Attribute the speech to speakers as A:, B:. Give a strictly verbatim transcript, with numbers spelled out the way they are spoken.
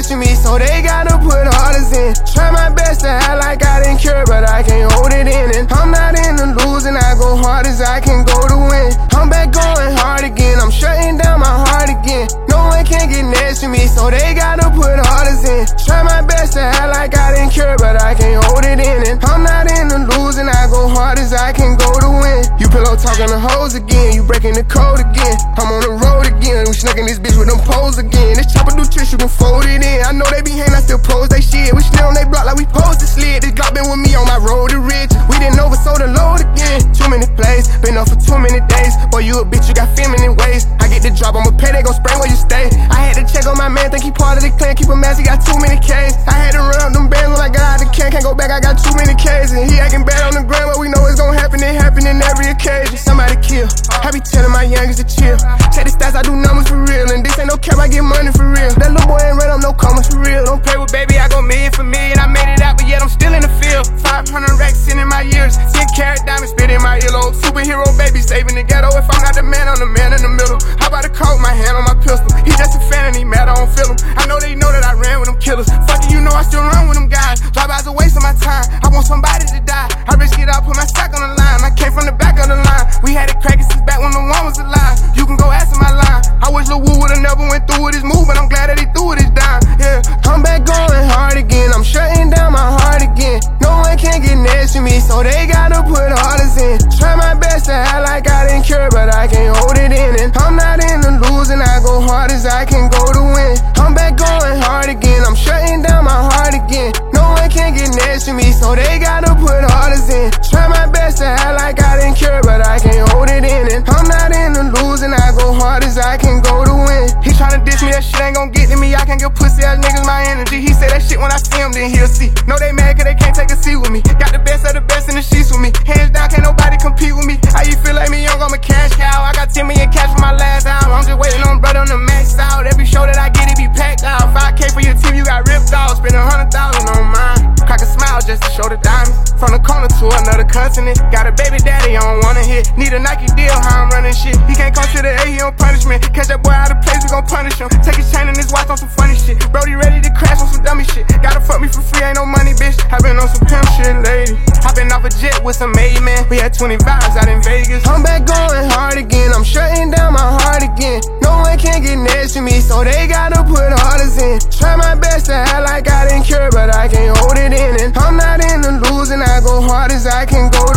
A: next to me, so they gotta put orders in. Try my best to act like I didn't care, but I can't hold it in. And I'm not into losing, I go hard as I can go to win. I'm back going hard again, I'm shutting down my heart again. No one can get next to me, so they gotta put orders in. Try my best to act like I didn't care, but I can't hold it in. And I'm not into losing, I go hard as I can go to win. You pillow talking to hoes again, you breaking the code again. I'm on the road again, we snuck in this bitch with them poles again. This chopper do tricks, you can fold it in. I know they be hating, I still pose they shit. We still on they block like we posed to slid. This Glock been with me on my road to rich. We didn't oversold the load again. Too many plays, been up for too many days. Boy, you a bitch, you got feminine ways. I get the drop, I'ma pay, they gon' spray where you stay. I had to check on my man, think he part of the clan. Keep him ass, he got too many K's. I had to run up them bands when I got out the can. Can't go back, I got too many K's. And he acting bad on the ground, but we know it's gon' happen. It happen in every occasion. Somebody kill, I be telling my youngest to chill. Check the stats, I do numbers for real. And this ain't no cap, I get money for real. That little boy ain't ran up no commas for real. Don't play with baby, I go million for million. I made it out, but yet I'm still in the field. five hundred racks in my years, ten carat diamonds spit in my earlobe. Superhero baby saving the ghetto. If I'm not the man, I'm the man in the middle. How about a coat, my hand on my pistol? He just a fan and he mad, I don't feel him. I know they know that I ran with them killers. Fucking you know I still run with them guys. Drive-bys a waste of my time, I want somebody to die. I risk it all, put my sack on the line. I came from the back of the line. We had it cracking since back when the one was alive. You can go ask him my line. I wish Lil Wu would've never went through with his move, but I'm glad that he threw with his dime. Yeah, I'm back going hard again, I'm shutting down my heart again. No one can get next to me, so they gotta put orders in. Try my best to act like I didn't care, but I can't hold it in. And I'm not into losing, I go hard as I can go to win. I'm back going hard again, I'm shutting down my heart again. No one can get next to me, so they gotta put orders in. Try my best to act like I didn't care, but I can't hold it in. And I'm not into losing, I go hard as I can go to win. He tryna diss me, that shit ain't gon' get to me. I can't give pussy ass niggas my energy. He said that shit when I see him, then he'll see. No, they mad cause they can't take a seat with me. Got the best of the best in the sheets with me. Hands down, can't nobody compete with me. How you feel like me young, I'm a cash cow. I got ten million cash for my last album. I'm just waiting on brother on the max out. Every show that I get, it be packed out. five K for your team, you got ripped off. Spend a hundred thousand on mine. Crack a smile just to show the diamonds. From the corner to another continent. Got a baby daddy, I don't wanna hit. Need a Nike deal, how I'm running shit. He can't come to the A, he on punishment. Catch that boy out of place, we gon' punish him. Take his chain and his watch on some funny shit. Brody ready to crash on some dummy shit. Gotta fuck me for free, ain't no money, bitch. I been on some pimp shit, lady. I been off a jet with some made man. We had twenty vibes out in Vegas. I'm back going hard again, I'm shutting down my heart again. No one can get next to me, so they gotta put orders in. Try my best to act like I didn't care, but I can't hold it in. And I'm not into losing, I go hard as I can go